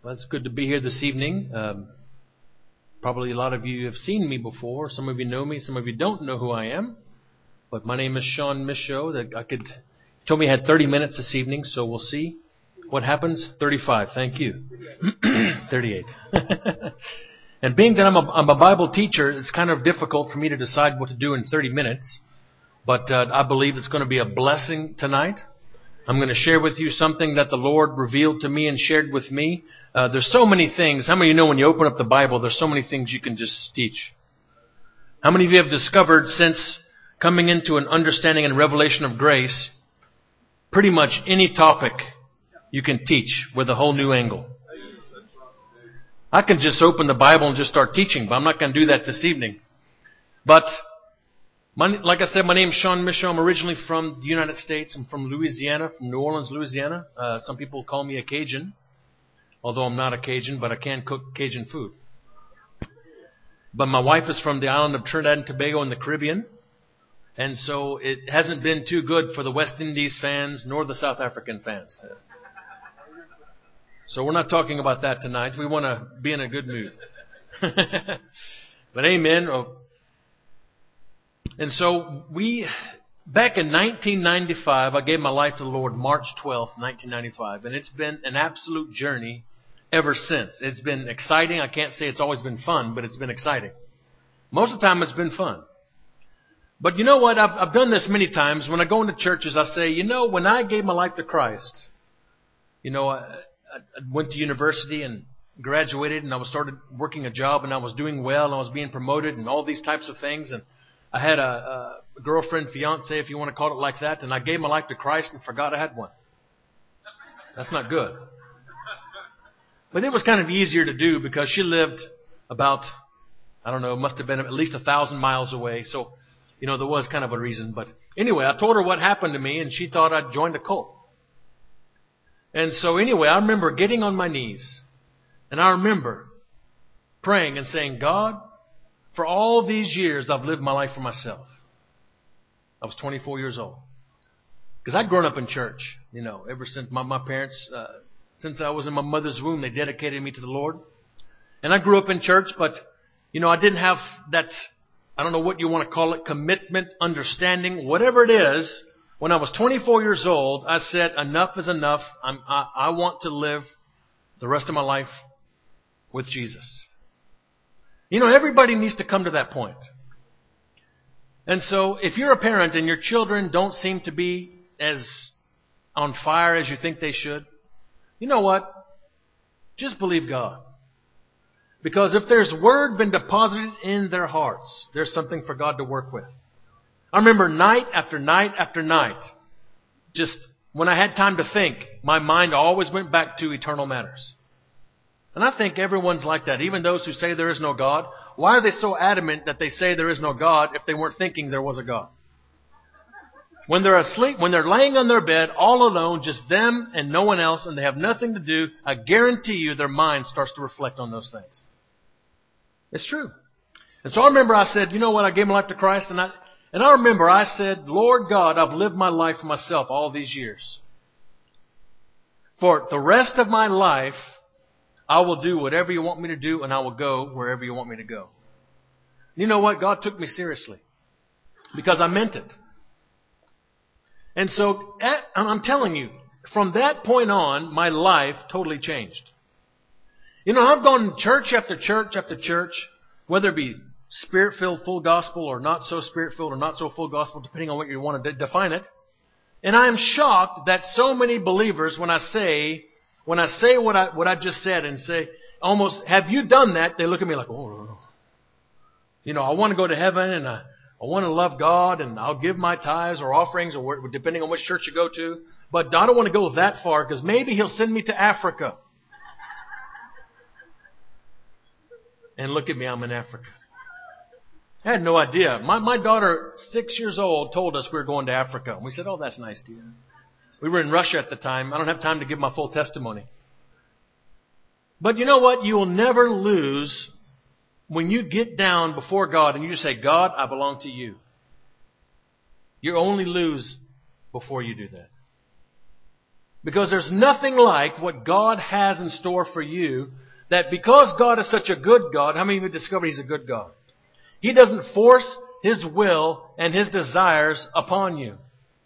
Well, it's good to be here this evening. Probably a lot of you have seen me before. Some of you know me. Some of you don't know who I am. But my name is Sean Michaud. He told me I had 30 minutes this evening, so we'll see what happens. 35. Thank you. 38. And being that I'm a Bible teacher, it's kind of difficult for me to decide what to do in 30 minutes. But I believe it's going to be a blessing tonight. I'm going to share with you something that the Lord revealed to me and shared with me. There's so many things. How many of you know when you open up the Bible, there's so many things you can just teach? How many of you have discovered since coming into an understanding and revelation of grace, pretty much any topic you can teach with a whole new angle? I can just open the Bible and just start teaching, but I'm not going to do that this evening. But like I said, my name is Sean Michaud. I'm originally from the United States. I'm from Louisiana, from New Orleans, Louisiana. Some people call me a Cajun, although I'm not a Cajun, but I can cook Cajun food. But my wife is from the island of Trinidad and Tobago in the Caribbean, and so it hasn't been too good for the West Indies fans nor the South African fans. So we're not talking about that tonight. We want to be in a good mood. But amen. And so back in 1995, I gave my life to the Lord March 12th, 1995. And it's been an absolute journey ever since. It's been exciting. I can't say it's always been fun, but it's been exciting. Most of the time it's been fun. But you know what? I've done this many times. When I go into churches, I say, when I gave my life to Christ, I went to university and graduated, and I started working a job, and I was doing well, and I was being promoted, and all these types of things. And I had a girlfriend, fiance, if you want to call it like that, and I gave my life to Christ and forgot I had one. That's not good. But it was kind of easier to do because she lived about, must have been at least 1,000 miles away. So, there was kind of a reason. But anyway, I told her what happened to me, and she thought I'd joined a cult. And so anyway, I remember getting on my knees, and I remember praying and saying, God, for all these years, I've lived my life for myself. I was 24 years old. Because I'd grown up in church, ever since my parents, since I was in my mother's womb, they dedicated me to the Lord. And I grew up in church, but, I didn't have that, I don't know what you want to call it, commitment, understanding, whatever it is. When I was 24 years old, I said, enough is enough. I want to live the rest of my life with Jesus. Everybody needs to come to that point. And so if you're a parent and your children don't seem to be as on fire as you think they should, you know what? Just believe God. Because if there's word been deposited in their hearts, there's something for God to work with. I remember night after night after night, just when I had time to think, my mind always went back to eternal matters. And I think everyone's like that, even those who say there is no God. Why are they so adamant that they say there is no God if they weren't thinking there was a God? When they're asleep, when they're laying on their bed, all alone, just them and no one else, and they have nothing to do, I guarantee you their mind starts to reflect on those things. It's true. And so I remember I said, I gave my life to Christ, and I remember I said, Lord God, I've lived my life for myself all these years. For the rest of my life, I will do whatever you want me to do, and I will go wherever you want me to go. You know what? God took me seriously because I meant it. And so, I'm telling you, from that point on, my life totally changed. I've gone to church after church after church, whether it be Spirit-filled full gospel or not so Spirit-filled or not so full gospel, depending on what you want to define it. And I am shocked that so many believers, when I say what I just said and say, almost, have you done that? They look at me like, oh, no. I want to go to heaven and I want to love God and I'll give my tithes or offerings or depending on which church you go to. But I don't want to go that far because maybe He'll send me to Africa. And look at me, I'm in Africa. I had no idea. My daughter, 6 years old, told us we were going to Africa. We said, oh, that's nice, dear. We were in Russia at the time. I don't have time to give my full testimony. But you know what? You will never lose when you get down before God and you say, God, I belong to you. You only lose before you do that. Because there's nothing like what God has in store for you. That because God is such a good God, how many of you discovered He's a good God? He doesn't force His will and His desires upon you.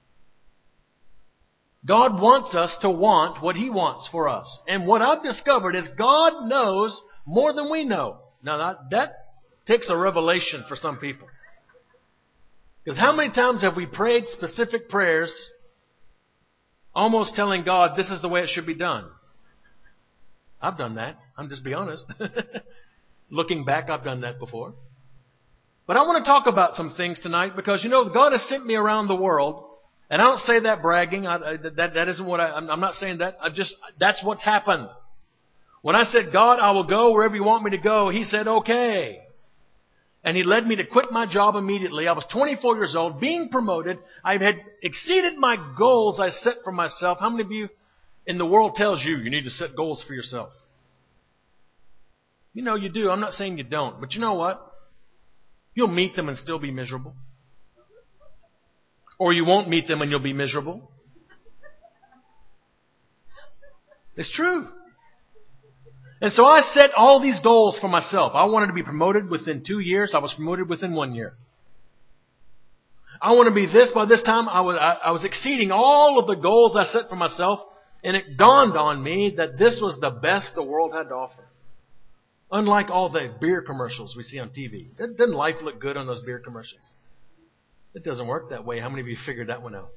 God wants us to want what He wants for us. And what I've discovered is God knows more than we know. Now that takes a revelation for some people. Because how many times have we prayed specific prayers almost telling God this is the way it should be done? I've done that. I'm just be honest. Looking back, I've done that before. But I want to talk about some things tonight because, God has sent me around the world. And I don't say that bragging. That isn't what I'm not saying that. That's what's happened. When I said, God, I will go wherever you want me to go, He said, okay. And He led me to quit my job immediately. I was 24 years old, being promoted. I had exceeded my goals I set for myself. How many of you in the world tells you need to set goals for yourself? You do. I'm not saying you don't. But you know what? You'll meet them and still be miserable. Or you won't meet them and you'll be miserable. It's true. And so I set all these goals for myself. I wanted to be promoted within 2 years. I was promoted within 1 year. I want to be this by this time. I was exceeding all of the goals I set for myself. And it dawned on me that this was the best the world had to offer. Unlike all the beer commercials we see on TV. Doesn't life look good on those beer commercials? It doesn't work that way. How many of you figured that one out?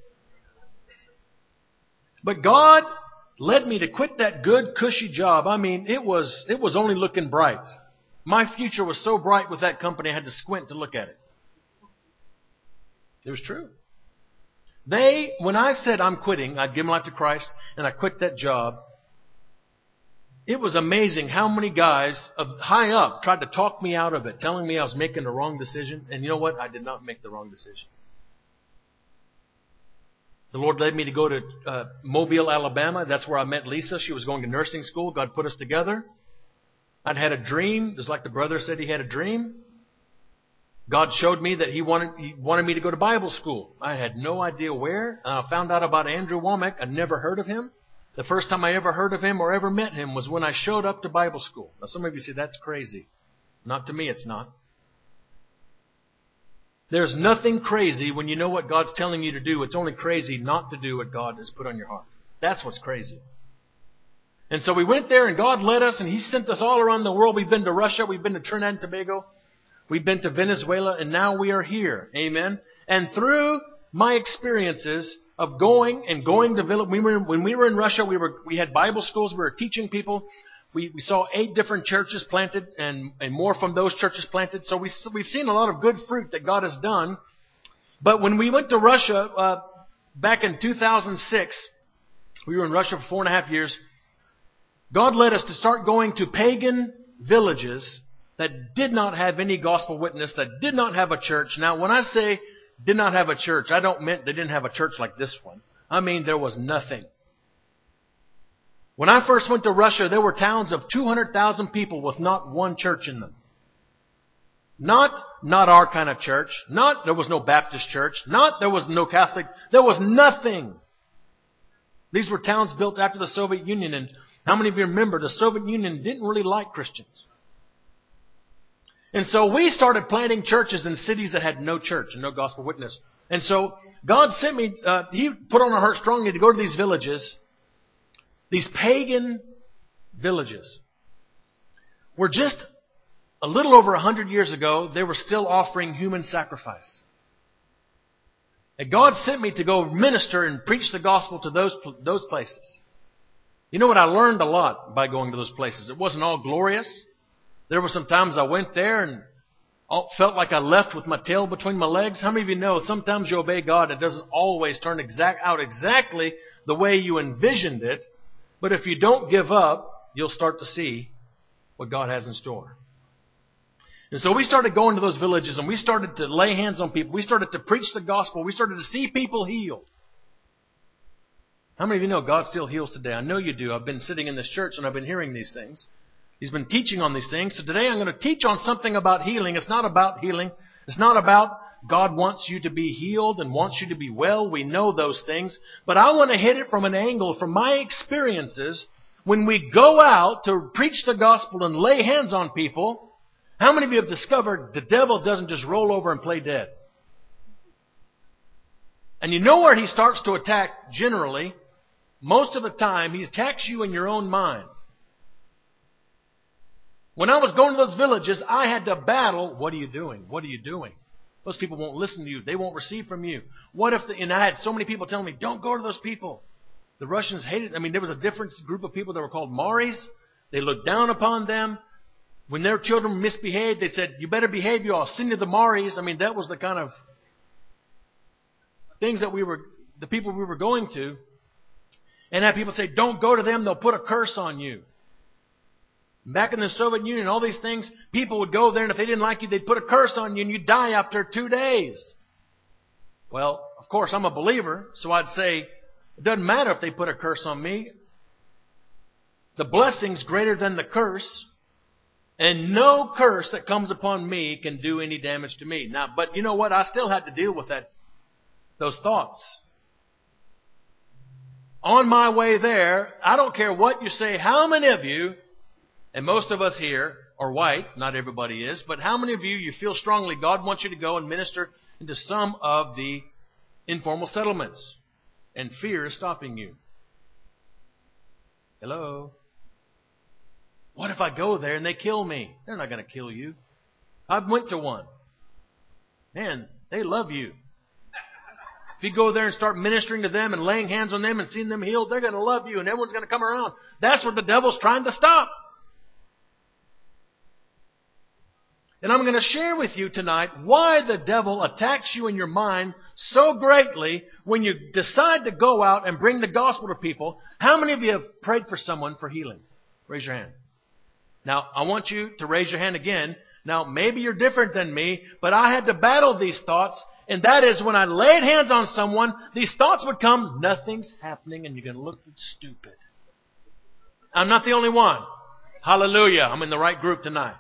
But God led me to quit that good, cushy job. I mean, it was only looking bright. My future was so bright with that company, I had to squint to look at it. It was true. When I said I'm quitting, I'd give my life to Christ, and I quit that job, it was amazing how many guys high up tried to talk me out of it, telling me I was making the wrong decision. And you know what? I did not make the wrong decision. The Lord led me to go to Mobile, Alabama. That's where I met Lisa. She was going to nursing school. God put us together. I'd had a dream, just like the brother said he had a dream. God showed me that He wanted me to go to Bible school. I had no idea where. I found out about Andrew Womack. I'd never heard of him. The first time I ever heard of him or ever met him was when I showed up to Bible school. Now some of you say, that's crazy. Not to me, it's not. There's nothing crazy when you know what God's telling you to do. It's only crazy not to do what God has put on your heart. That's what's crazy. And so we went there and God led us and He sent us all around the world. We've been to Russia. We've been to Trinidad and Tobago. We've been to Venezuela. And now we are here. Amen. And through my experiences of going to village. When we were in Russia, we had Bible schools. We were teaching people. We saw 8 different churches planted and more from those churches planted. So we've seen a lot of good fruit that God has done. But when we went to Russia back in 2006, we were in Russia for 4.5 years. God led us to start going to pagan villages that did not have any gospel witness, that did not have a church. Now, when I say did not have a church, I don't mean they didn't have a church like this one. I mean there was nothing. When I first went to Russia, there were towns of 200,000 people with not one church in them. Not our kind of church. There was no Baptist church. There was no Catholic. There was nothing. These were towns built after the Soviet Union. And how many of you remember the Soviet Union didn't really like Christians? And so we started planting churches in cities that had no church and no gospel witness. And so God sent me, He put on our heart strongly to go to these villages, these pagan villages, where just a little over 100 years ago, they were still offering human sacrifice. And God sent me to go minister and preach the gospel to those places. You know what? I learned a lot by going to those places. It wasn't all glorious. There were some times I went there and felt like I left with my tail between my legs. How many of you know sometimes you obey God, it doesn't always turn out exactly the way you envisioned it. But if you don't give up, you'll start to see what God has in store. And so we started going to those villages and we started to lay hands on people. We started to preach the gospel. We started to see people healed. How many of you know God still heals today? I know you do. I've been sitting in this church and I've been hearing these things. He's been teaching on these things. So today I'm going to teach on something about healing. It's not about healing. It's not about God wants you to be healed and wants you to be well. We know those things. But I want to hit it from an angle, from my experiences. When we go out to preach the gospel and lay hands on people, how many of you have discovered the devil doesn't just roll over and play dead? And you know where he starts to attack generally? Most of the time, he attacks you in your own mind. When I was going to those villages, I had to battle, what are you doing? What are you doing? Those people won't listen to you. They won't receive from you. And I had so many people telling me, don't go to those people. The Russians hated, there was a different group of people that were called Maoris. They looked down upon them. When their children misbehaved, they said, you better behave, you all. Send you the Maoris. That was the kind of things that the people we were going to. And have people say, don't go to them, they'll put a curse on you. Back in the Soviet Union, all these things, people would go there, and if they didn't like you, they'd put a curse on you, and you'd die after 2 days. Well, of course, I'm a believer, so I'd say, it doesn't matter if they put a curse on me. The blessing's greater than the curse, and no curse that comes upon me can do any damage to me. Now, but you know what? I still had to deal with those thoughts. On my way there, I don't care what you say, how many of you, and most of us here are white, not everybody is, but how many of you feel strongly God wants you to go and minister into some of the informal settlements, and fear is stopping you? Hello? What if I go there and they kill me? They're not going to kill you. I went to one. Man, they love you. If you go there and start ministering to them and laying hands on them and seeing them healed, they're going to love you and everyone's going to come around. That's what the devil's trying to stop. And I'm going to share with you tonight why the devil attacks you in your mind so greatly when you decide to go out and bring the gospel to people. How many of you have prayed for someone for healing? Raise your hand. Now, I want you to raise your hand again. Now, maybe you're different than me, but I had to battle these thoughts. And that is when I laid hands on someone, these thoughts would come, nothing's happening and you're going to look stupid. I'm not the only one. Hallelujah. I'm in the right group tonight.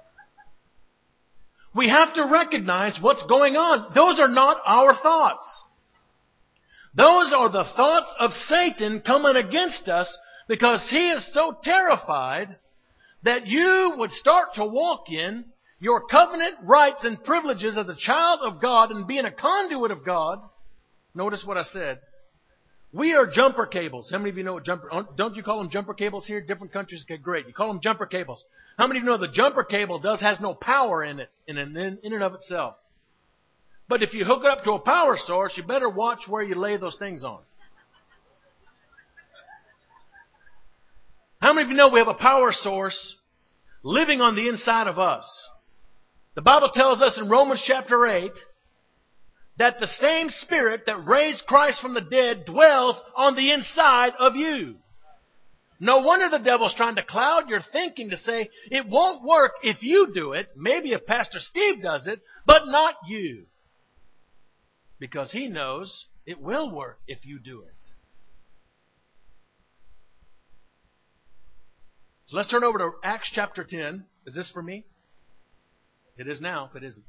We have to recognize what's going on. Those are not our thoughts. Those are the thoughts of Satan coming against us because he is so terrified that you would start to walk in your covenant rights and privileges as a child of God and being a conduit of God. Notice what I said. We are jumper cables. How many of you know what don't you call them jumper cables here? Different countries, okay, great. You call them jumper cables. How many of you know the jumper cable has no power in it, in and of itself? But if you hook it up to a power source, you better watch where you lay those things on. How many of you know we have a power source living on the inside of us? The Bible tells us in Romans chapter 8 that the same Spirit that raised Christ from the dead dwells on the inside of you. No wonder the devil's trying to cloud your thinking to say, it won't work if you do it. Maybe if Pastor Steve does it, but not you. Because he knows it will work if you do it. So let's turn over to Acts chapter 10. Is this for me? It is now, if it isn't.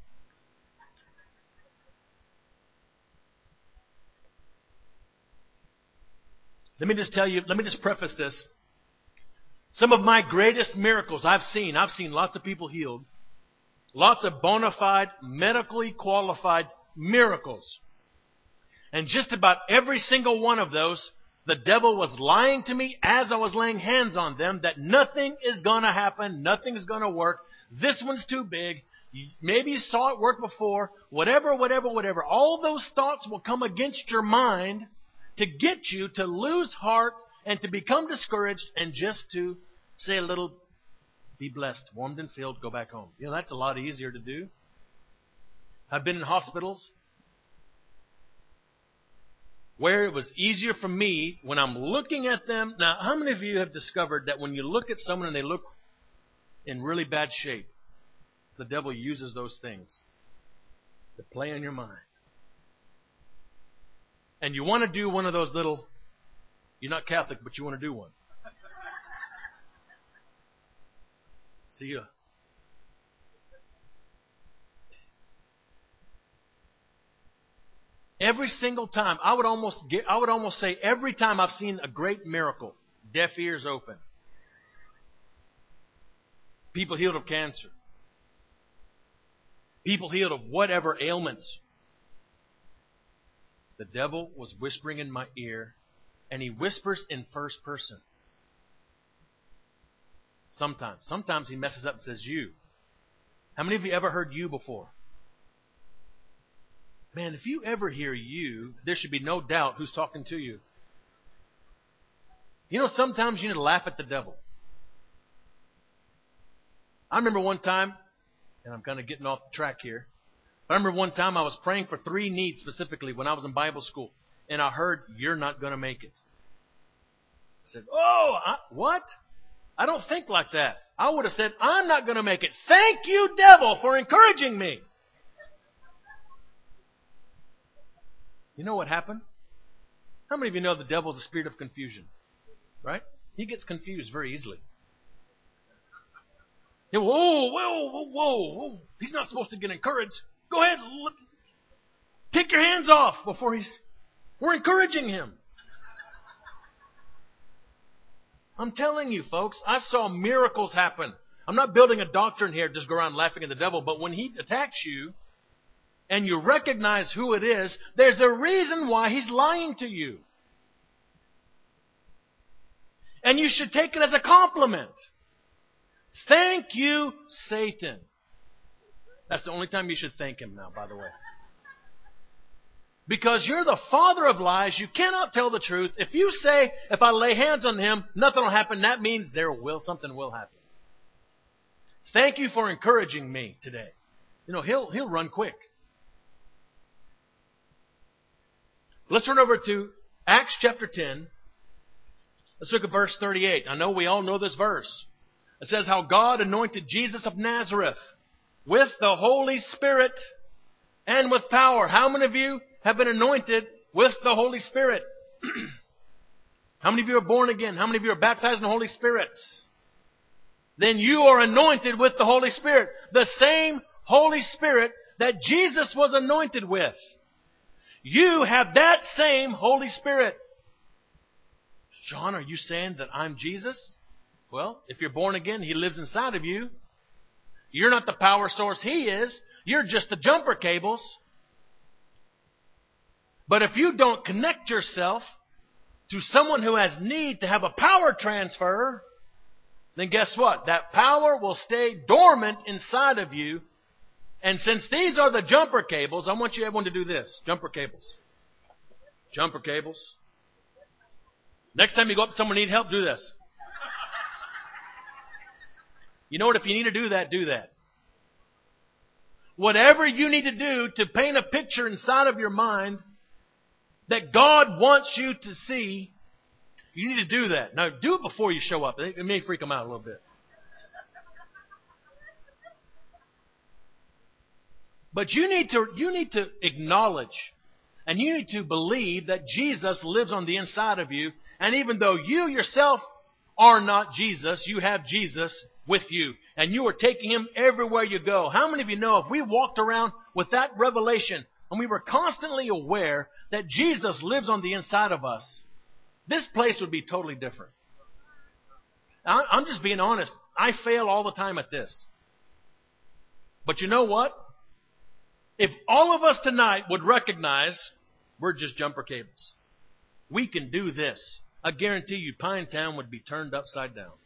Let me just preface this. Some of my greatest miracles I've seen lots of people healed. Lots of bona fide, medically qualified miracles. And just about every single one of those, the devil was lying to me as I was laying hands on them that nothing is going to happen, nothing's going to work. This one's too big. Maybe you saw it work before. Whatever. All those thoughts will come against your mind to get you to lose heart and to become discouraged and just to say a little, be blessed, warmed and filled, go back home. You know, that's a lot easier to do. I've been in hospitals where it was easier for me when I'm looking at them. Now, how many of you have discovered that when you look at someone and they look in really bad shape, the devil uses those things to play on your mind? And you want to do one of those little, you're not Catholic, but you want to do one. See ya. Every single time, I would almost say every time I've seen a great miracle, deaf ears open, people healed of cancer, people healed of whatever ailments. The devil was whispering in my ear, and he whispers in first person. Sometimes he messes up and says you. How many of you ever heard you before? Man, if you ever hear you, there should be no doubt who's talking to you. You know, sometimes you need to laugh at the devil. I remember one time, and I'm kind of getting off track here, but I remember one time I was praying for 3 needs specifically when I was in Bible school, and I heard, you're not going to make it. I said, what? I don't think like that. I would have said, I'm not going to make it. Thank you, devil, for encouraging me. You know what happened? How many of you know the devil is a spirit of confusion? Right? He gets confused very easily. Whoa. He's not supposed to get encouraged. Go ahead. Take your hands off before we're encouraging him. I'm telling you, folks, I saw miracles happen. I'm not building a doctrine here, just go around laughing at the devil. But when he attacks you and you recognize who it is, there's a reason why he's lying to you. And you should take it as a compliment. Thank you, Satan. That's the only time you should thank him now, by the way. Because you're the father of lies. You cannot tell the truth. If you say, if I lay hands on him, nothing will happen, that means something will happen. Thank you for encouraging me today. You know, he'll run quick. Let's turn over to Acts chapter 10. Let's look at verse 38. I know we all know this verse. It says how God anointed Jesus of Nazareth with the Holy Spirit and with power. How many of you have been anointed with the Holy Spirit? How many of you are born again? How many of you are baptized in the Holy Spirit? Then you are anointed with the Holy Spirit. The same Holy Spirit that Jesus was anointed with. You have that same Holy Spirit. John, are you saying that I'm Jesus? Well, if you're born again, He lives inside of you. You're not the power source He is. You're just the jumper cables. But if you don't connect yourself to someone who has need to have a power transfer, then guess what? That power will stay dormant inside of you. And since these are the jumper cables, I want you everyone to do this. Jumper cables. Jumper cables. Next time you go up to someone who needs help, do this. You know what? If you need to do that, do that. Whatever you need to do to paint a picture inside of your mind that God wants you to see, you need to do that. Now, do it before you show up. It may freak them out a little bit. But you need to acknowledge and you need to believe that Jesus lives on the inside of you. And even though you yourself are not Jesus, you have Jesus with you. And you are taking Him everywhere you go. How many of you know if we walked around with that revelation and we were constantly aware that Jesus lives on the inside of us, this place would be totally different. I'm just being honest. I fail all the time at this. But you know what? If all of us tonight would recognize we're just jumper cables, we can do this. I guarantee you Pinetown would be turned upside down.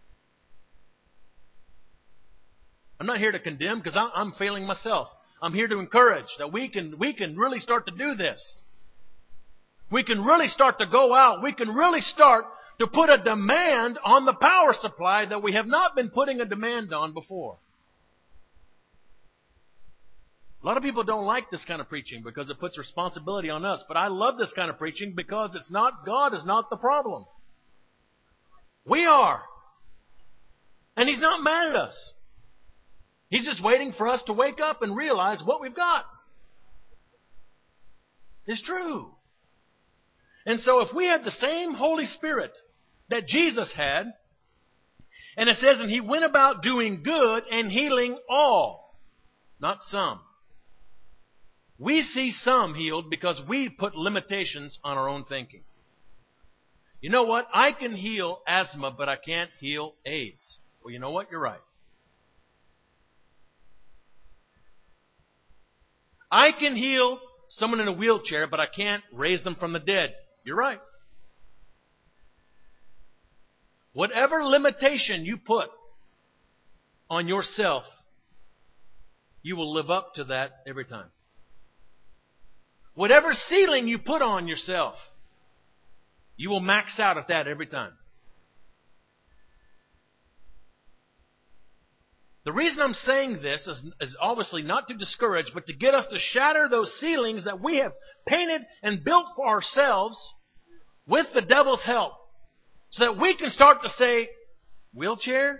I'm not here to condemn because I'm failing myself. I'm here to encourage that we can really start to do this. We can really start to go out. We can really start to put a demand on the power supply that we have not been putting a demand on before. A lot of people don't like this kind of preaching because it puts responsibility on us. But I love this kind of preaching because it's not God is not the problem. We are. And He's not mad at us. He's just waiting for us to wake up and realize what we've got is true. And so if we had the same Holy Spirit that Jesus had, and it says, and He went about doing good and healing all, not some. We see some healed because we put limitations on our own thinking. You know what? I can heal asthma, but I can't heal AIDS. Well, you know what? You're right. I can heal someone in a wheelchair, but I can't raise them from the dead. You're right. Whatever limitation you put on yourself, you will live up to that every time. Whatever ceiling you put on yourself, you will max out at that every time. The reason I'm saying this is obviously not to discourage, but to get us to shatter those ceilings that we have painted and built for ourselves with the devil's help. So that we can start to say, wheelchair?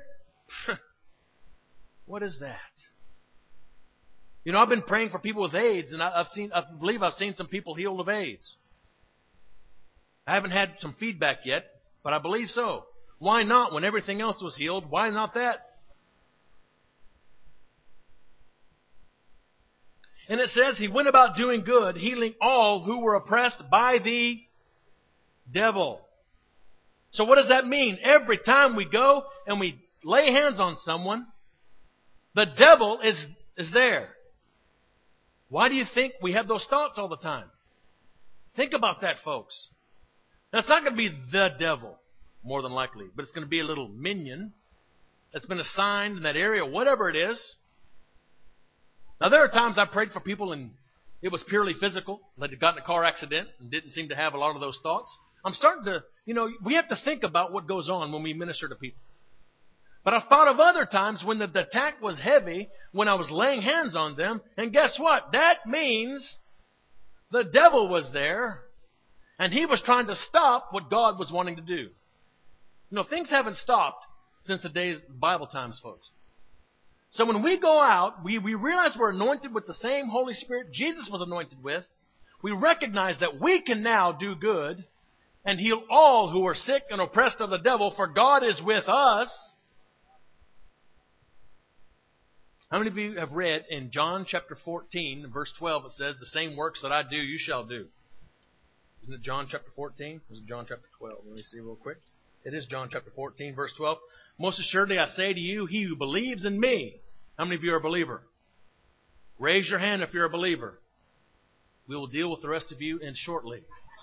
What is that? You know, I've been praying for people with AIDS, and I believe I've seen some people healed of AIDS. I haven't had some feedback yet, but I believe so. Why not? When everything else was healed, why not that? And it says, he went about doing good, healing all who were oppressed by the devil. So what does that mean? Every time we go and we lay hands on someone, the devil is there. Why do you think we have those thoughts all the time? Think about that, folks. Now, it's not going to be the devil, more than likely, but it's going to be a little minion that's been assigned in that area, whatever it is. Now, there are times I prayed for people and it was purely physical. They had gotten in a car accident and didn't seem to have a lot of those thoughts. I'm starting to, we have to think about what goes on when we minister to people. But I've thought of other times when the attack was heavy, when I was laying hands on them, and guess what? That means the devil was there, and he was trying to stop what God was wanting to do. Things haven't stopped since the days of Bible times, folks. So when we go out, we realize we're anointed with the same Holy Spirit Jesus was anointed with. We recognize that we can now do good and heal all who are sick and oppressed of the devil, for God is with us. How many of you have read in John chapter 14, verse 12, it says, the same works that I do, you shall do. Isn't it John chapter 14? Or is it John chapter 12? Let me see real quick. It is John chapter 14, verse 12. Most assuredly I say to you, he who believes in me. How many of you are a believer? Raise your hand if you're a believer. We will deal with the rest of you in shortly.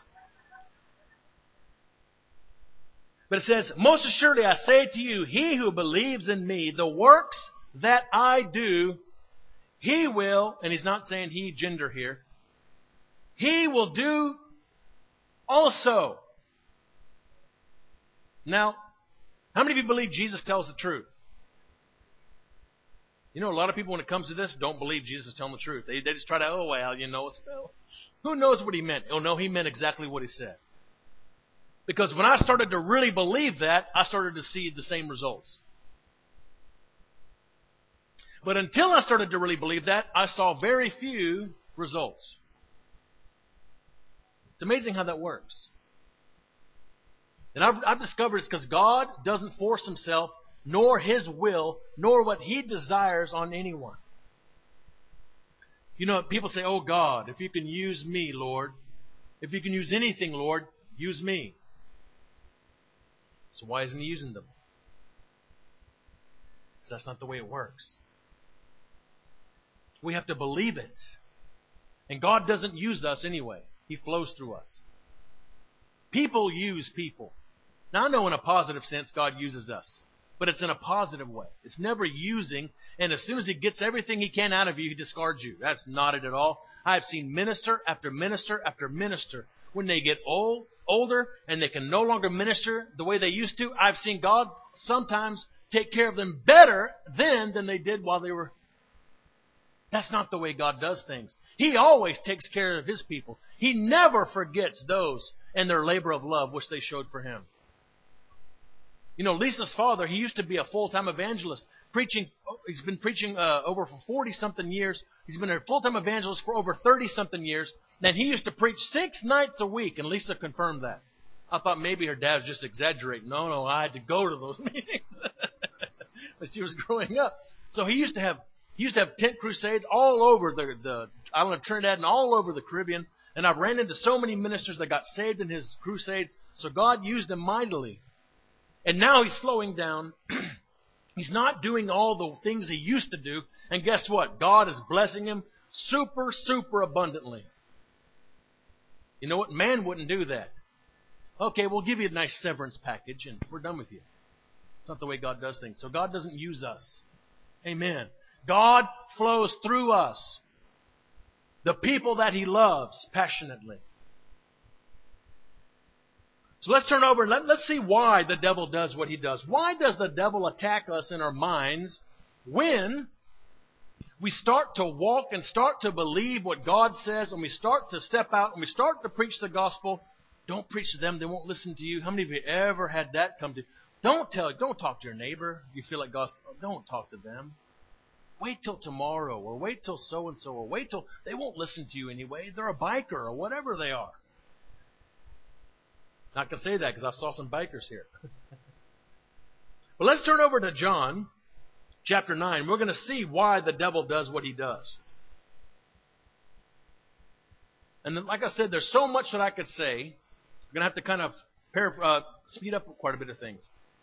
But it says, most assuredly I say to you, he who believes in me, the works that I do, he will, and he's not saying he, gender here, he will do also. Now, how many of you believe Jesus tells the truth? A lot of people when it comes to this don't believe Jesus is telling the truth. They just try to, who knows what he meant? Oh no, he meant exactly what he said. Because when I started to really believe that, I started to see the same results. But until I started to really believe that, I saw very few results. It's amazing how that works. And I've discovered it's because God doesn't force himself, nor his will, nor what he desires on anyone. People say, oh God, if you can use me, Lord, if you can use anything, Lord, use me. So why isn't he using them? Because that's not the way it works. We have to believe it. And God doesn't use us anyway. He flows through us. People use people. Now I know in a positive sense God uses us. But it's in a positive way. It's never using, and as soon as he gets everything he can out of you, he discards you. That's not it at all. I've seen minister after minister after minister. When they get older, and they can no longer minister the way they used to, I've seen God sometimes take care of them better then than they did while they were. That's not the way God does things. He always takes care of his people. He never forgets those and their labor of love which they showed for him. Lisa's father, he used to be a full-time evangelist. He's been preaching over for 40-something years. He's been a full-time evangelist for over 30-something years. And he used to preach 6 nights a week, and Lisa confirmed that. I thought maybe her dad was just exaggerating. No, I had to go to those meetings. But she was growing up. So he used to have tent crusades all over the island of Trinidad and all over the Caribbean. And I've ran into so many ministers that got saved in his crusades. So God used him mightily. And now he's slowing down. He's not doing all the things he used to do. And guess what? God is blessing him super, super abundantly. You know what? Man wouldn't do that. Okay, we'll give you a nice severance package and we're done with you. It's not the way God does things. So God doesn't use us. Amen. God flows through us. The people that he loves passionately. So let's turn over and let's see why the devil does what he does. Why does the devil attack us in our minds when we start to walk and start to believe what God says and we start to step out and we start to preach the gospel? Don't preach to them. They won't listen to you. How many of you ever had that come to you? Don't talk to your neighbor. You feel like God's, don't talk to them. Wait till tomorrow or wait till so-and-so or wait till, they won't listen to you anyway. They're a biker or whatever they are. Not going to say that because I saw some bikers here. Well, let's turn over to John chapter 9. We're going to see why the devil does what he does. And then, like I said, there's so much that I could say. I'm going to have to kind of speed up quite a bit of things.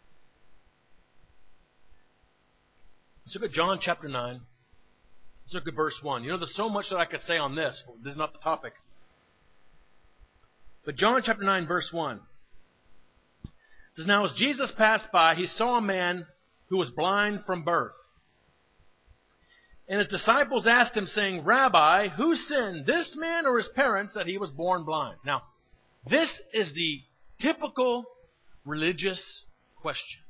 Let's look at John chapter 9. Let's look at verse 1. You know, there's so much that I could say on this. This is not the topic. But John chapter 9, verse 1. It says, Now as Jesus passed by, he saw a man who was blind from birth. And his disciples asked him, saying, Rabbi, who sinned, this man or his parents, that he was born blind? Now, this is the typical religious question.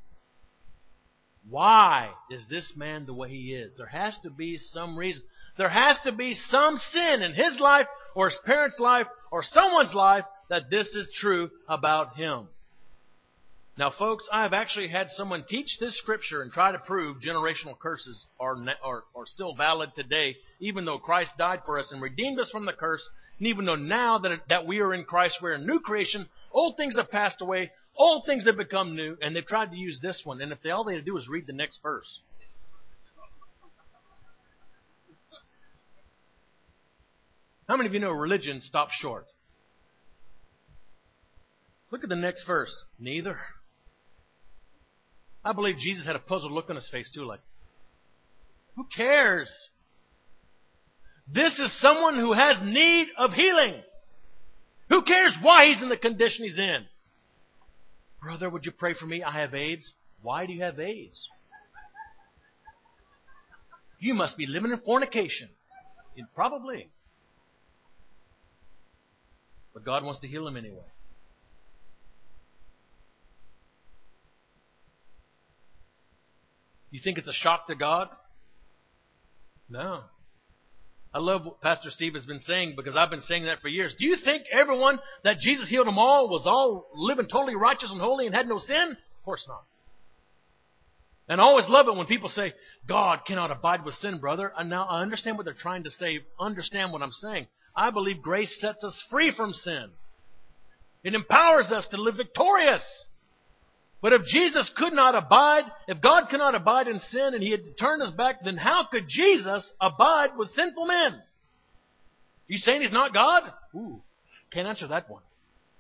Why is this man the way he is? There has to be some reason. There has to be some sin in his life or his parents' life or someone's life that this is true about him. Now, folks, I have actually had someone teach this scripture and try to prove generational curses are still valid today, even though Christ died for us and redeemed us from the curse, and even though now that we are in Christ, we're a new creation, old things have passed away, all things have become new, and they've tried to use this one. And if all they had to do is read the next verse. How many of you know religion stops short? Look at the next verse. Neither. I believe Jesus had a puzzled look on his face too, like, who cares? This is someone who has need of healing. Who cares why he's in the condition he's in? Brother, would you pray for me? I have AIDS. Why do you have AIDS? You must be living in fornication. Probably. But God wants to heal him anyway. You think it's a shock to God? No. I love what Pastor Steve has been saying because I've been saying that for years. Do you think everyone that Jesus healed them all was all living totally righteous and holy and had no sin? Of course not. And I always love it when people say, God cannot abide with sin, brother. And now I understand what they're trying to say. Understand what I'm saying. I believe grace sets us free from sin. It empowers us to live victorious. But if Jesus could not abide, if God could not abide in sin and he had turned us back, then how could Jesus abide with sinful men? You saying he's not God? Ooh, can't answer that one.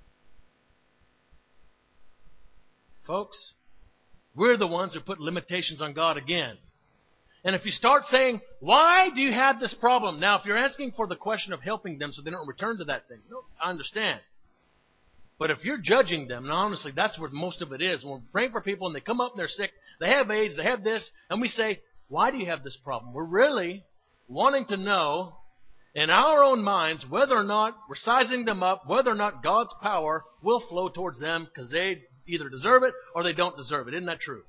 Folks, we're the ones who put limitations on God again. And if you start saying, why do you have this problem? Now, if you're asking for the question of helping them so they don't return to that thing, no, I understand. But if you're judging them, and honestly, that's what most of it is. When we're praying for people and they come up and they're sick, they have AIDS, they have this, and we say, why do you have this problem? We're really wanting to know in our own minds whether or not we're sizing them up, whether or not God's power will flow towards them because they either deserve it or they don't deserve it. Isn't that true?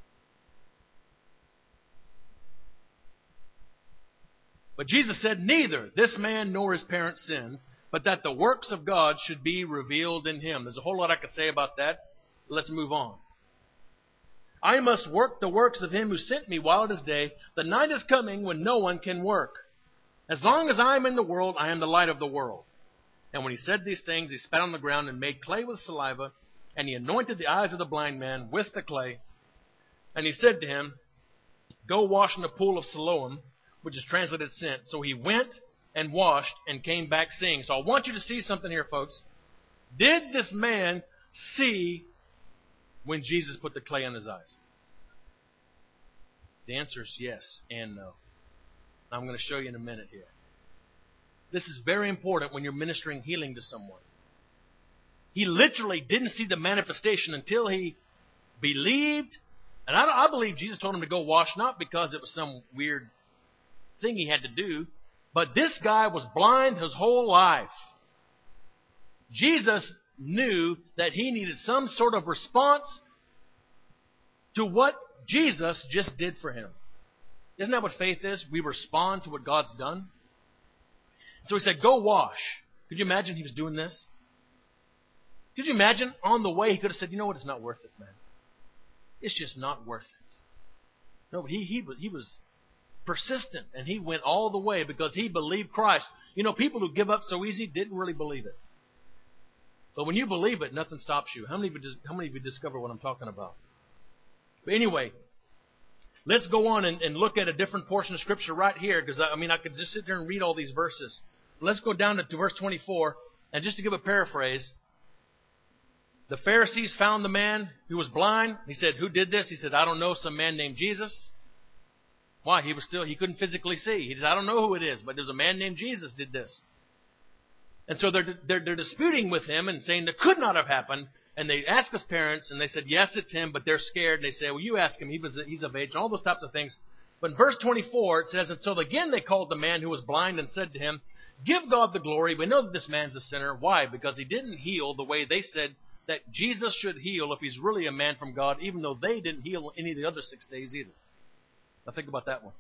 But Jesus said, neither this man nor his parents sinned, but that the works of God should be revealed in him. There's a whole lot I could say about that. Let's move on. I must work the works of him who sent me while it is day. The night is coming when no one can work. As long as I am in the world, I am the light of the world. And when he said these things, he spat on the ground and made clay with saliva, and he anointed the eyes of the blind man with the clay. And he said to him, go wash in the pool of Siloam, which is translated sent. So he went and washed and came back seeing. So I want you to see something here, folks. Did this man see when Jesus put the clay on his eyes? The answer is yes and no. I'm going to show you in a minute here. This is very important when you're ministering healing to someone. He literally didn't see the manifestation until he believed. And I believe Jesus told him to go wash, not because it was some weird thing he had to do, but this guy was blind his whole life. Jesus knew that he needed some sort of response to what Jesus just did for him. Isn't that what faith is? We respond to what God's done. So he said, go wash. Could you imagine he was doing this? Could you imagine on the way he could have said, you know what, it's not worth it, man. It's just not worth it. No, but he was persistent, and he went all the way because he believed Christ. You know, people who give up so easy didn't really believe it. But when you believe it, nothing stops you. How many of you discover what I'm talking about? But anyway, let's go on and look at a different portion of Scripture right here, because I could just sit there and read all these verses. Let's go down to verse 24, and just to give a paraphrase, the Pharisees found the man who was blind. He said, who did this? He said, I don't know, some man named Jesus. Why? He couldn't physically see. He said, I don't know who it is, but there's a man named Jesus did this. And so they're disputing with him and saying that could not have happened. And they ask his parents, and they said, yes, it's him, but they're scared. And they say, well, you ask him. He's of age, and all those types of things. But in verse 24, it says, and so again they called the man who was blind and said to him, give God the glory. We know that this man's a sinner. Why? Because he didn't heal the way they said that Jesus should heal if he's really a man from God, even though they didn't heal any of the other 6 days either. Now think about that one.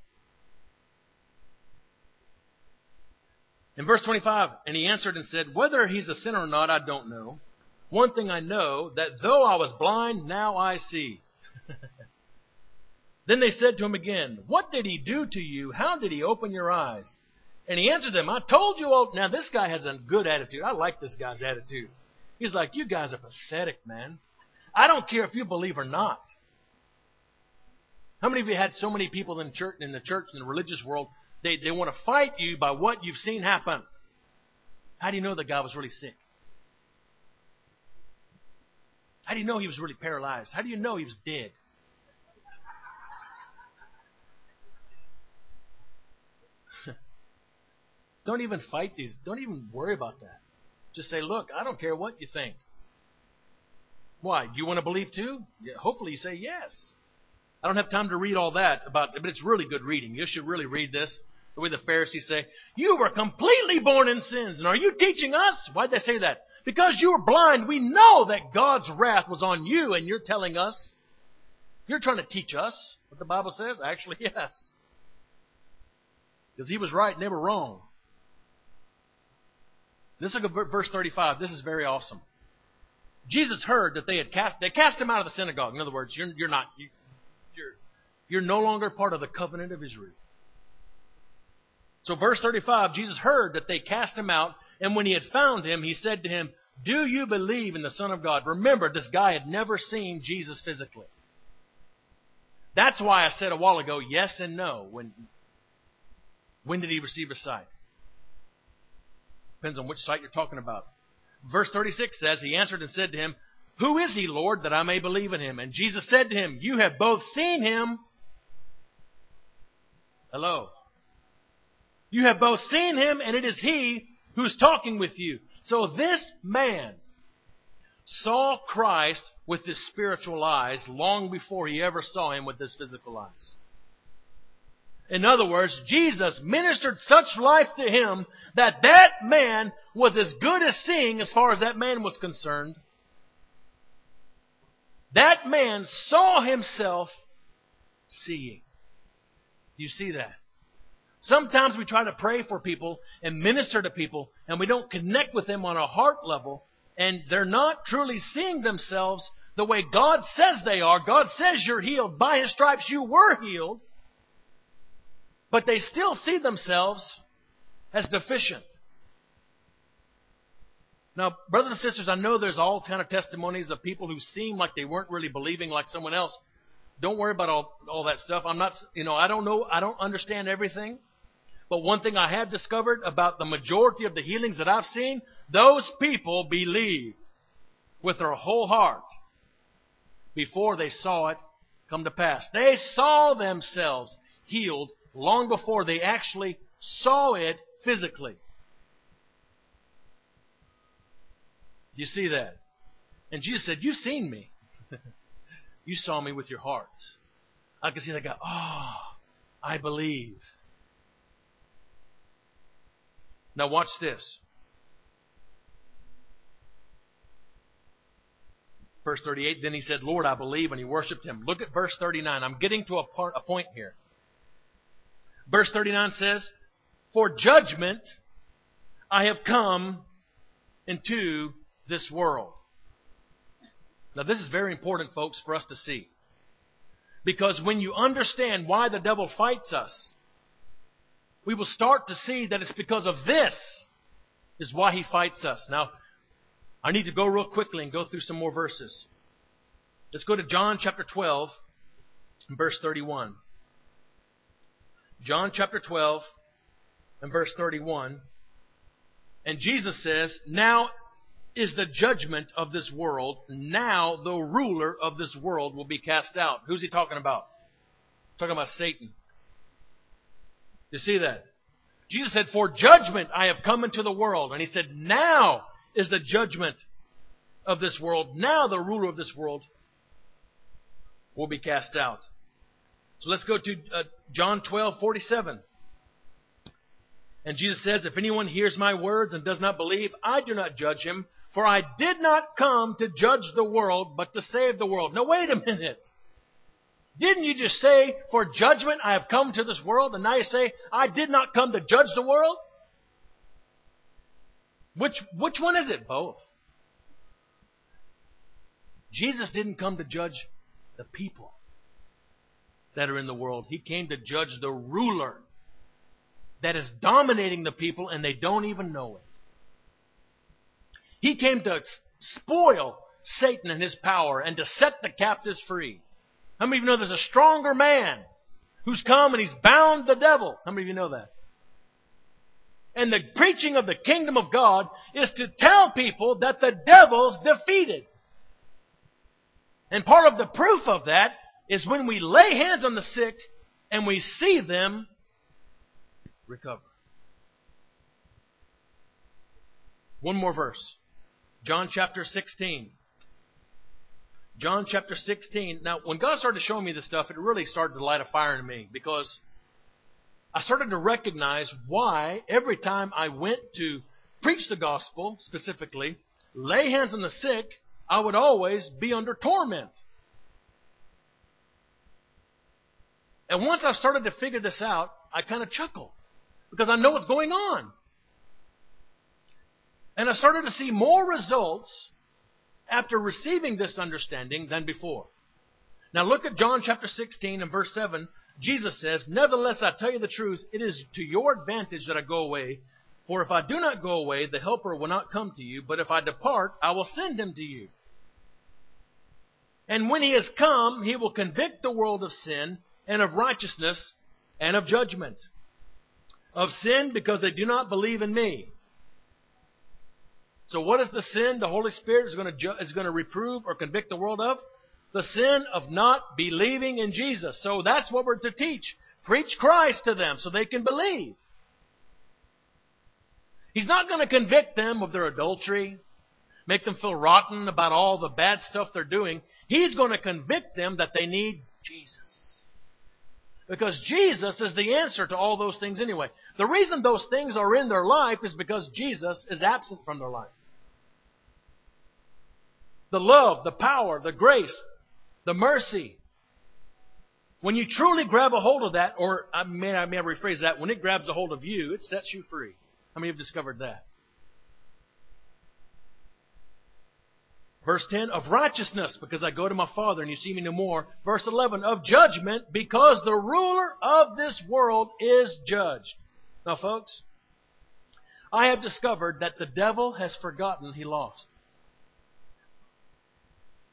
In verse 25, and he answered and said, whether he's a sinner or not, I don't know. One thing I know, that though I was blind, now I see. Then they said to him again, what did he do to you? How did he open your eyes? And he answered them, I told you all. Now this guy has a good attitude. I like this guy's attitude. He's like, you guys are pathetic, man. I don't care if you believe or not. How many of you had so many people in the church, in the religious world, they want to fight you by what you've seen happen? How do you know the guy was really sick? How do you know he was really paralyzed? How do you know he was dead? Don't even fight these. Don't even worry about that. Just say, look, I don't care what you think. Why? Do you want to believe too? Yeah, hopefully you say yes. I don't have time to read all that but it's really good reading. You should really read this. The way the Pharisees say, you were completely born in sins, and are you teaching us? Why'd they say that? Because you were blind. We know that God's wrath was on you, and you're telling us. You're trying to teach us what the Bible says? Actually, yes. Because he was right and they were wrong. Let's look at verse 35. This is very awesome. Jesus heard that they cast him out of the synagogue. In other words, you're no longer part of the covenant of Israel. So verse 35, Jesus heard that they cast him out, and when he had found him, he said to him, do you believe in the Son of God? Remember, this guy had never seen Jesus physically. That's why I said a while ago, yes and no. When did he receive his sight? Depends on which sight you're talking about. Verse 36 says, he answered and said to him, who is he, Lord, that I may believe in him? And Jesus said to him, you have both seen him. Hello. You have both seen him, and it is he who's talking with you. So this man saw Christ with his spiritual eyes long before he ever saw him with his physical eyes. In other words, Jesus ministered such life to him that man was as good as seeing as far as that man was concerned. That man saw himself seeing. You see that? Sometimes we try to pray for people and minister to people, and we don't connect with them on a heart level, and they're not truly seeing themselves the way God says they are. God says you're healed. By his stripes you were healed. But they still see themselves as deficient. Now, brothers and sisters, I know there's all kind of testimonies of people who seem like they weren't really believing like someone else. Don't worry about all that stuff. I'm not, I don't know. I don't understand everything. But one thing I have discovered about the majority of the healings that I've seen, those people believe with their whole heart before they saw it come to pass. They saw themselves healed long before they actually saw it physically. You see that? And Jesus said, you've seen me. You saw me with your hearts. I can see that guy, oh, I believe. Now watch this. Verse 38, then he said, Lord, I believe, and he worshiped him. Look at verse 39. I'm getting to a point here. Verse 39 says, for judgment I have come into this world. Now this is very important, folks, for us to see. Because when you understand why the devil fights us, we will start to see that it's because of this is why he fights us. Now, I need to go real quickly and go through some more verses. Let's go to John chapter 12 and verse 31. John chapter 12 and verse 31. And Jesus says, now is the judgment of this world. Now the ruler of this world will be cast out. Who's he talking about? Talking about Satan. You see that? Jesus said, for judgment I have come into the world. And he said, now is the judgment of this world. Now the ruler of this world will be cast out. So let's go to John 12:47. And Jesus says, if anyone hears my words and does not believe, I do not judge him. For I did not come to judge the world, but to save the world. Now wait a minute. Didn't you just say, for judgment I have come to this world? And now you say, I did not come to judge the world? Which one is it? Both. Jesus didn't come to judge the people that are in the world. He came to judge the ruler that is dominating the people and they don't even know it. He came to spoil Satan and his power and to set the captives free. How many of you know there's a stronger man who's come and he's bound the devil? How many of you know that? And the preaching of the kingdom of God is to tell people that the devil's defeated. And part of the proof of that is when we lay hands on the sick and we see them recover. One more verse. John chapter 16. John chapter 16. Now, when God started showing me this stuff, it really started to light a fire in me because I started to recognize why every time I went to preach the gospel, specifically, lay hands on the sick, I would always be under torment. And once I started to figure this out, I kind of chuckled because I know what's going on. And I started to see more results after receiving this understanding than before. Now look at John chapter 16 and verse 7. Jesus says, nevertheless, I tell you the truth, it is to your advantage that I go away. For if I do not go away, the Helper will not come to you. But if I depart, I will send him to you. And when he has come, he will convict the world of sin and of righteousness and of judgment. Of sin, because they do not believe in me. So what is the sin the Holy Spirit is going to reprove or convict the world of? The sin of not believing in Jesus. So that's what we're to teach. Preach Christ to them so they can believe. He's not going to convict them of their adultery, make them feel rotten about all the bad stuff they're doing. He's going to convict them that they need Jesus. Because Jesus is the answer to all those things anyway. The reason those things are in their life is because Jesus is absent from their life. The love, the power, the grace, the mercy. When you truly grab a hold of that, or I may rephrase that, when it grabs a hold of you, it sets you free. How many have discovered that? Verse 10, of righteousness, because I go to my Father and you see me no more. Verse 11, of judgment, because the ruler of this world is judged. Now, folks, I have discovered that the devil has forgotten he lost.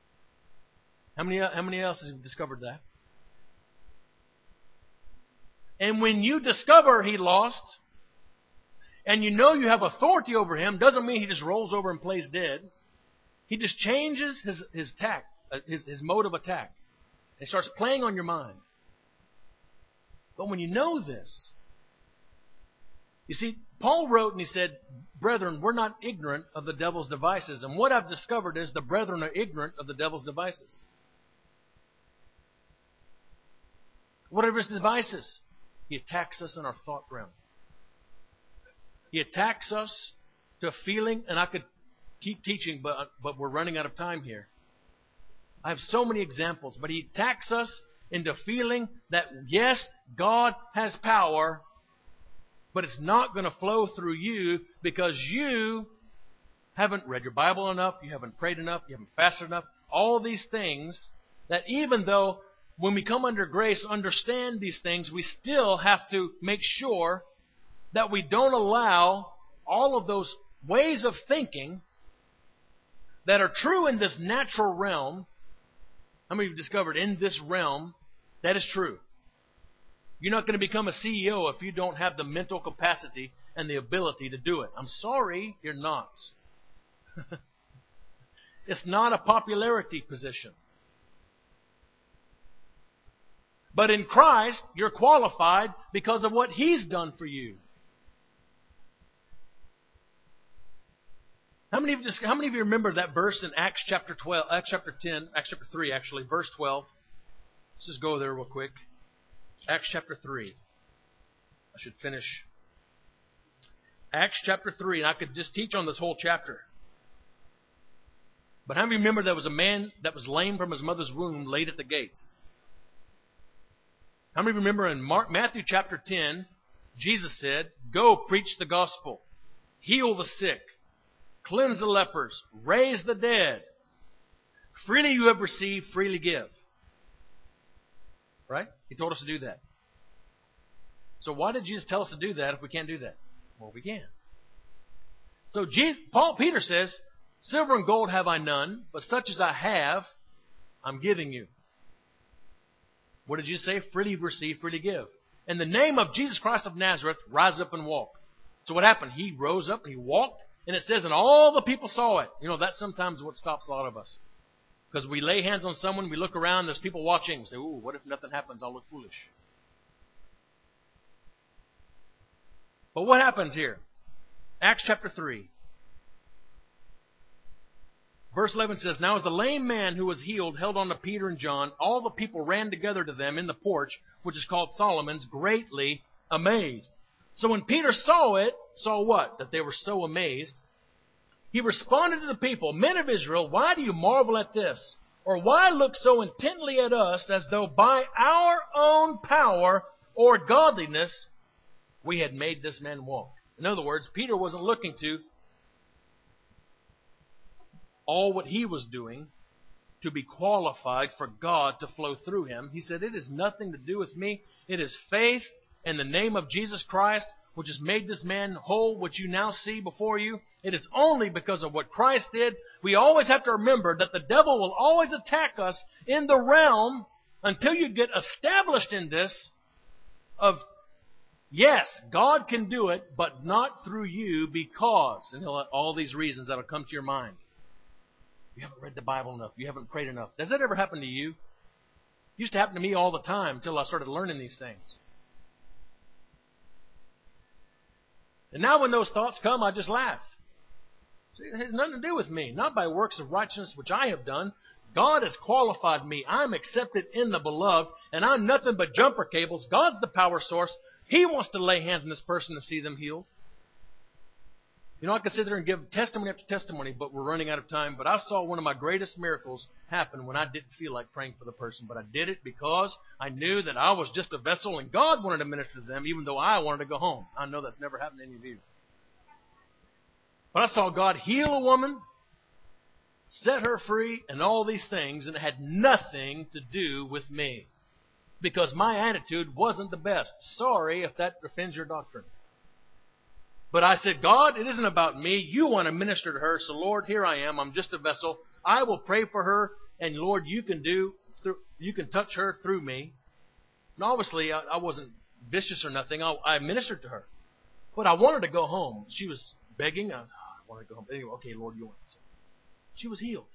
How many else have discovered that? And when you discover he lost, and you know you have authority over him, doesn't mean he just rolls over and plays dead. He just changes his tack, his mode of attack. He starts playing on your mind. But when you know this, you see, Paul wrote and he said, brethren, we're not ignorant of the devil's devices. And what I've discovered is the brethren are ignorant of the devil's devices. What are his devices? He attacks us in our thought realm. He attacks us to a feeling, and I could keep teaching, but we're running out of time here. I have so many examples, but he attacks us into feeling that, yes, God has power, but it's not going to flow through you because you haven't read your Bible enough, you haven't prayed enough, you haven't fasted enough. All these things that even though when we come under grace, understand these things, we still have to make sure that we don't allow all of those ways of thinking that are true in this natural realm. How many of you have discovered in this realm that is true? You're not going to become a CEO if you don't have the mental capacity and the ability to do it. I'm sorry, you're not. It's not a popularity position. But in Christ, you're qualified because of what He's done for you. How many of you remember that verse in Acts chapter 3, actually, verse 12? Let's just go there real quick. Acts chapter 3. I should finish. Acts chapter 3, and I could just teach on this whole chapter. But how many remember there was a man that was lame from his mother's womb laid at the gate? How many remember in Matthew chapter 10, Jesus said, go preach the gospel, heal the sick, cleanse the lepers, raise the dead. Freely you have received, freely give. Right? He told us to do that. So why did Jesus tell us to do that if we can't do that? Well, we can. So Peter says, silver and gold have I none, but such as I have, I'm giving you. What did you say? Freely receive, freely give. In the name of Jesus Christ of Nazareth, rise up and walk. So what happened? He rose up and he walked, and it says, and all the people saw it. You know, that's sometimes what stops a lot of us. Because we lay hands on someone, we look around, there's people watching, we say, ooh, what if nothing happens? I'll look foolish. But what happens here? Acts chapter 3. Verse 11 says, now as the lame man who was healed held on to Peter and John, all the people ran together to them in the porch, which is called Solomon's, greatly amazed. So when Peter saw it, saw what? That they were so amazed. He responded to the people, men of Israel, why do you marvel at this? Or why look so intently at us as though by our own power or godliness we had made this man walk? In other words, Peter wasn't looking to all what he was doing to be qualified for God to flow through him. He said, it has nothing to do with me. It is faith in the name of Jesus Christ, which has made this man whole, which you now see before you. It is only because of what Christ did. We always have to remember that the devil will always attack us in the realm until you get established in this of, yes, God can do it, but not through you because, and he'll have all these reasons that will come to your mind. You haven't read the Bible enough. You haven't prayed enough. Does that ever happen to you? It used to happen to me all the time until I started learning these things. And now when those thoughts come, I just laugh. See, it has nothing to do with me. Not by works of righteousness which I have done. God has qualified me. I'm accepted in the beloved, and I'm nothing but jumper cables. God's the power source. He wants to lay hands on this person to see them healed. You know, I could sit there and give testimony after testimony, but we're running out of time. But I saw one of my greatest miracles happen when I didn't feel like praying for the person. But I did it because I knew that I was just a vessel and God wanted to minister to them, even though I wanted to go home. I know that's never happened to any of you. But I saw God heal a woman, set her free, and all these things, and it had nothing to do with me. Because my attitude wasn't the best. Sorry if that offends your doctrine. But I said, God, it isn't about me. You want to minister to her. So, Lord, here I am. I'm just a vessel. I will pray for her. And, Lord, you can touch her through me. And obviously, I wasn't vicious or nothing. I ministered to her. But I wanted to go home. She was begging. I wanted to go home. Anyway, okay, Lord, you want it. She was healed.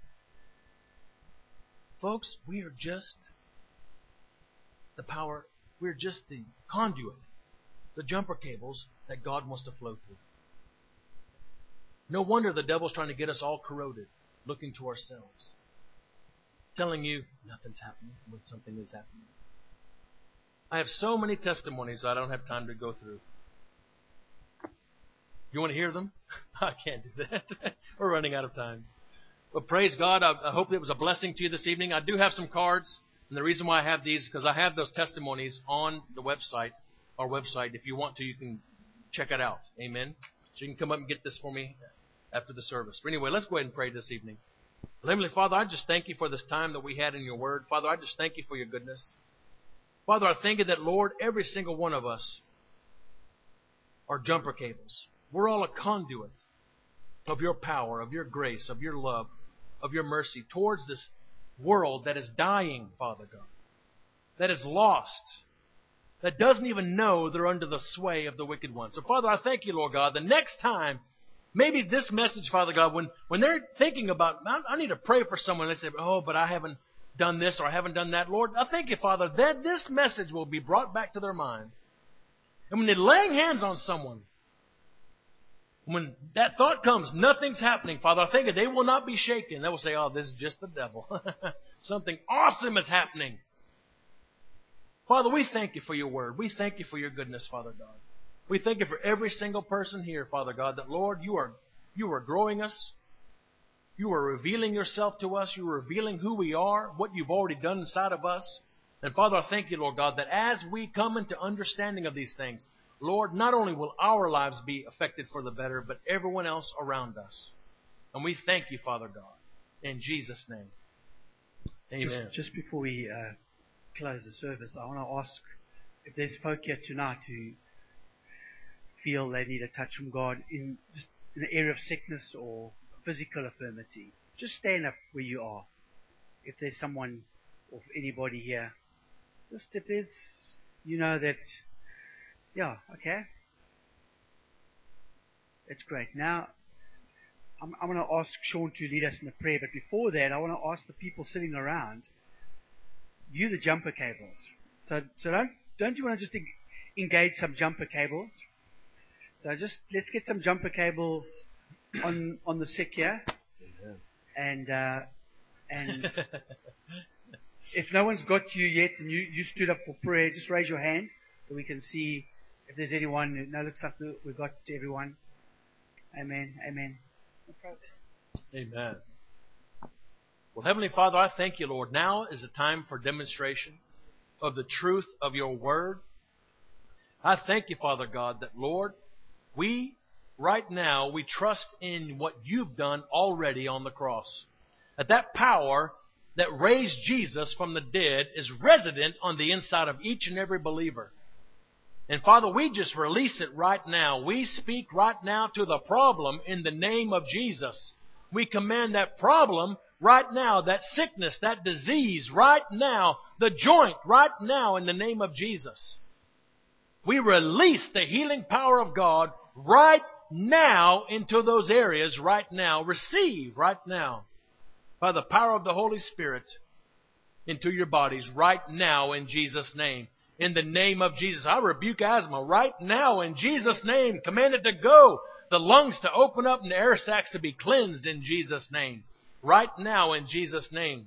Folks, we are just the power. We're just the conduit, the jumper cables that God wants to flow through. No wonder the devil's trying to get us all corroded, looking to ourselves, telling you nothing's happening when something is happening. I have so many testimonies I don't have time to go through. You want to hear them? I can't do that. We're running out of time. But praise God. I hope it was a blessing to you this evening. I do have some cards. And the reason why I have these is because I have those testimonies on the website, our website. If you want to, you can check it out. Amen. So you can come up and get this for me after the service. But anyway, let's go ahead and pray this evening. Heavenly Father, I just thank you for this time that we had in your word. Father, I just thank you for your goodness. Father, I thank you that, Lord, every single one of us are jumper cables. We're all a conduit of your power, of your grace, of your love, of your mercy towards this world that is dying, Father God, that is lost, that doesn't even know they're under the sway of the wicked one. So, Father, I thank you, Lord God, the next time, maybe this message, Father God, when they're thinking about, I need to pray for someone, they say, oh, but I haven't done this or I haven't done that, Lord, I thank you, Father, that this message will be brought back to their mind. And when they're laying hands on someone, when that thought comes, nothing's happening, Father, I think they will not be shaken. They will say, oh, this is just the devil. Something awesome is happening. Father, we thank you for your word. We thank you for your goodness, Father God. We thank you for every single person here, Father God, that, Lord, you are growing us. You are revealing yourself to us. You are revealing who we are, what you've already done inside of us. And Father, I thank you, Lord God, that as we come into understanding of these things, Lord, not only will our lives be affected for the better, but everyone else around us. And we thank you, Father God, in Jesus' name. Amen. Just before we close the service, I want to ask if there's folk here tonight who feel they need a touch from God in the area of sickness or physical infirmity. Just stand up where you are. If there's someone or anybody here, just if there's, that. Yeah, okay. That's great. Now, I'm going to ask Sean to lead us in a prayer, but before that, I want to ask the people sitting around, you the jumper cables. So don't you want to just engage some jumper cables? So let's get some jumper cables on the sick here. And if no one's got you yet and you stood up for prayer, just raise your hand so we can see if there's anyone. No, looks like we've got everyone. Amen. Amen. No problem. Amen. Well, Heavenly Father, I thank you, Lord. Now is the time for demonstration of the truth of your word. I thank you, Father God, that, Lord, right now, we trust in what you've done already on the cross. That power that raised Jesus from the dead is resident on the inside of each and every believer. And Father, we just release it right now. We speak right now to the problem in the name of Jesus. We command that problem right now, that sickness, that disease right now, the joint right now in the name of Jesus. We release the healing power of God right now into those areas right now. Receive right now by the power of the Holy Spirit into your bodies right now in Jesus' name. In the name of Jesus, I rebuke asthma right now in Jesus' name. Command it to go. The lungs to open up and the air sacs to be cleansed in Jesus' name. Right now in Jesus' name.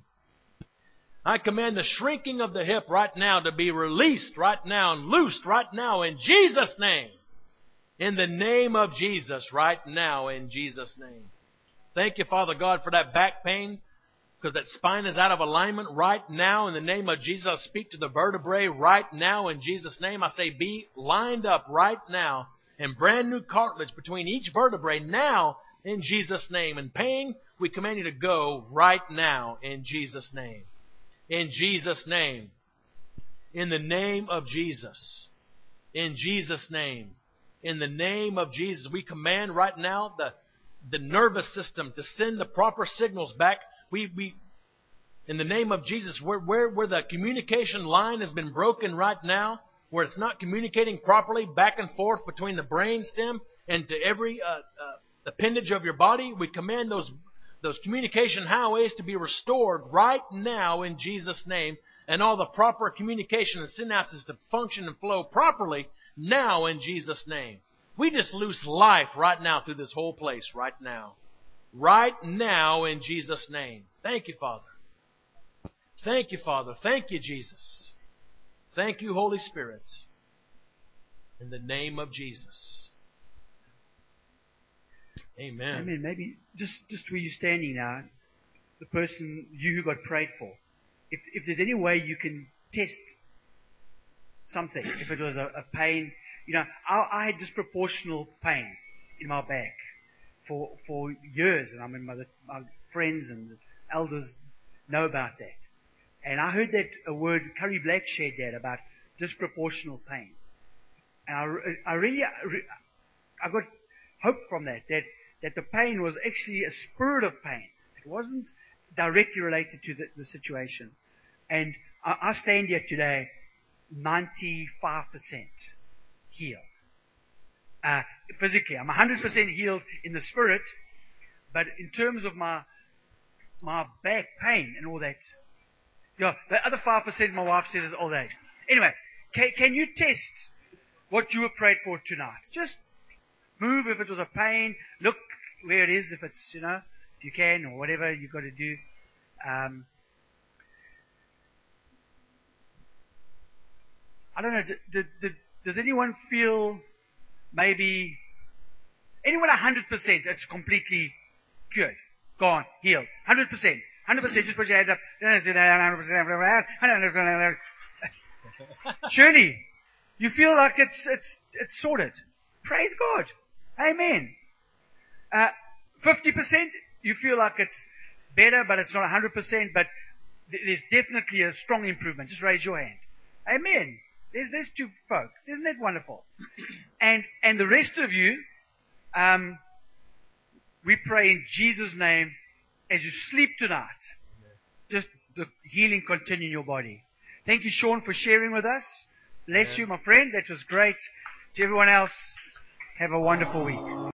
I command the shrinking of the hip right now to be released right now and loosed right now in Jesus' name. In the name of Jesus right now in Jesus' name. Thank you, Father God, for that back pain. Because that spine is out of alignment right now in the name of Jesus. I speak to the vertebrae right now in Jesus' name. I say be lined up right now and brand new cartilage between each vertebrae now in Jesus' name. And pain, we command you to go right now in Jesus' name. In Jesus' name. In the name of Jesus. In Jesus' name. In the name of Jesus. We command right now the nervous system to send the proper signals back. We in the name of Jesus, where the communication line has been broken right now, where it's not communicating properly back and forth between the brain stem and to every appendage of your body, we command those communication highways to be restored right now in Jesus' name, and all the proper communication and synapses to function and flow properly now in Jesus' name. We just loose life right now through this whole place right now. Right now in Jesus' name. Thank you, Father. Thank you, Father. Thank you, Jesus. Thank you, Holy Spirit. In the name of Jesus. Amen. Amen. Maybe just where you're standing now, the person, you who got prayed for, if there's any way you can test something, if it was a pain, I had disproportional pain in my back for years, and I mean my friends and elders know about that. And I heard that a word, Curry Black shared that about disproportional pain. And I got hope from that the pain was actually a spirit of pain. It wasn't directly related to the situation. And I stand here today 95% healed. Physically, I'm 100% healed in the spirit, but in terms of my back pain and all that, the other 5% my wife says is old age. Anyway, can you test what you were prayed for tonight? Just move if it was a pain. Look where it is, if it's, if you can, or whatever you've got to do. I don't know, does anyone feel maybe, anyone 100%, it's completely cured, gone, healed, 100%, just put your hands up. Surely, you feel like it's sorted. Praise God. Amen. 50%, you feel like it's better, but it's not 100%, but there's definitely a strong improvement. Just raise your hand. Amen. There's two folk. Isn't that wonderful? And the rest of you, we pray in Jesus' name as you sleep tonight. Just the healing continue in your body. Thank you, Sean, for sharing with us. Bless you, my friend. That was great. To everyone else, have a wonderful week.